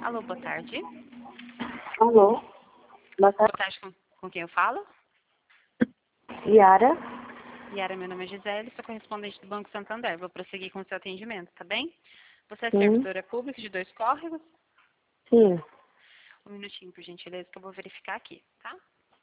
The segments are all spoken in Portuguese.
Alô, boa tarde. Alô, boa Boa tarde, tarde, com quem eu falo? Yara. Yara, meu nome é Gisele, sou correspondente do Banco Santander. Vou prosseguir com o seu atendimento, tá bem? Você é Sim, servidora pública de Dois Córregos? sim. Um minutinho, por gentileza, que eu vou verificar aqui, tá?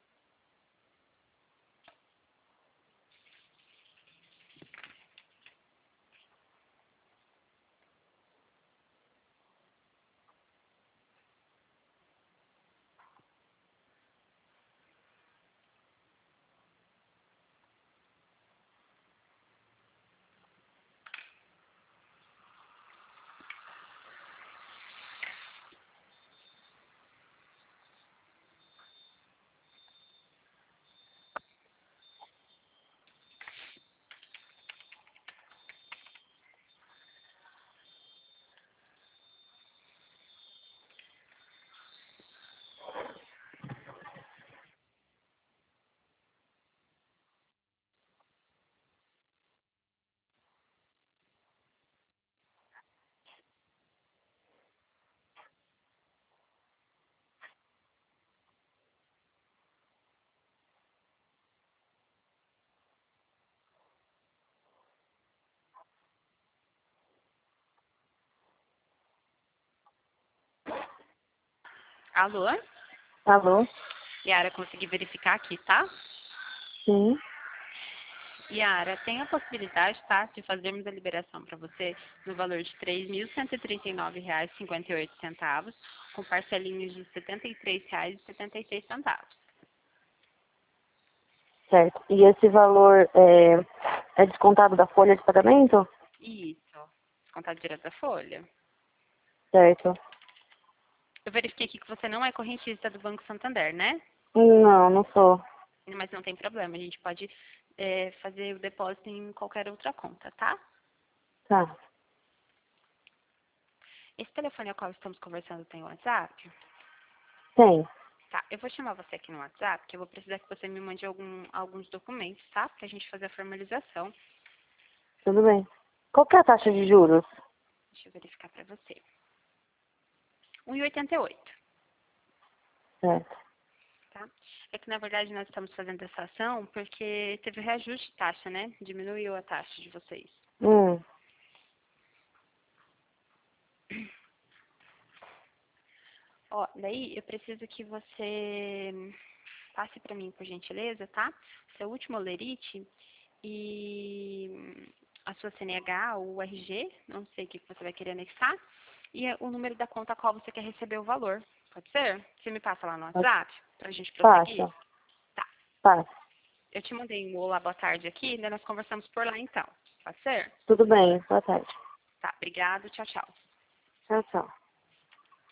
Alô? Alô, Yara, consegui verificar aqui, tá? sim. Yara, tem a possibilidade, tá, de fazermos a liberação para você no valor de R$ 3.139,58, com parcelinhas de R$ 73,76. Certo. E esse valor é descontado da folha de pagamento? Isso. Descontado direto da folha. Certo. Eu verifiquei aqui que você não é correntista do Banco Santander, né? Não, não sou. Mas não tem problema, a gente pode fazer o depósito em qualquer outra conta, tá? Tá. Esse telefone ao qual estamos conversando tem WhatsApp? Tem. Tá, eu vou chamar você aqui no WhatsApp, que eu vou precisar que você me mande alguns documentos, tá? Pra gente fazer a formalização. Tudo bem. Qual que é a taxa de juros? Deixa eu verificar pra você. 1,88, Certo. tá? É que, na verdade, nós estamos fazendo essa ação porque teve reajuste de taxa, né? Diminuiu a taxa de vocês. Hum, Ó, daí eu preciso que você passe para mim, por gentileza, tá? Seu último olerite e a sua CNH, o RG, não sei o que você vai querer anexar, e o número da conta a qual você quer receber o valor. Pode ser? Você me passa lá no WhatsApp pra gente prosseguir? passa. Tá. Passa. Eu te mandei um olá, boa tarde aqui, né? Nós conversamos por lá então. Pode ser? Tudo bem. Boa tarde. Tá, obrigado, tchau, tchau. Tchau, tchau.